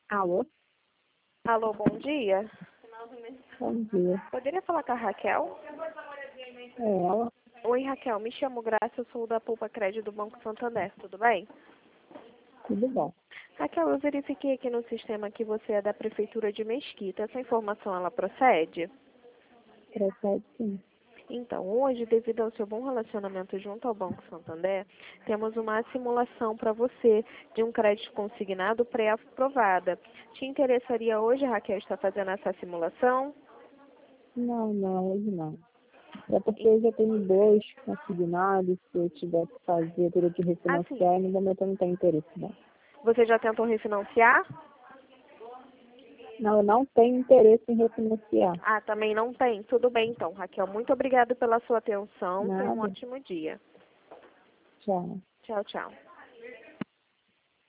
Alô? Alô, bom dia. Bom dia. Poderia falar com a Raquel? É ela? Oi, Raquel. Me chamo Graça, eu sou da Poupa Crédito do Banco Santander, tudo bem? Tudo bom. Raquel, eu verifiquei aqui no sistema que você é da Prefeitura de Mesquita. Essa informação, ela procede? Procede sim. Então, hoje, devido ao seu bom relacionamento junto ao Banco Santander, temos uma simulação para você de um crédito consignado pré-aprovada. Te interessaria hoje, Raquel, estar fazendo essa simulação? Não, hoje não. É porque eu já tenho dois consignados, se eu tiver que fazer, eu teria que Assim, refinanciar, e no momento eu não tenho interesse, não. você já tentou refinanciar? Não, eu não tenho interesse em refinanciar. Ah, também não tem? Tudo bem, então, Raquel. Muito obrigada pela sua atenção. Tenha um Nada. ótimo dia. Tchau. Tchau, tchau.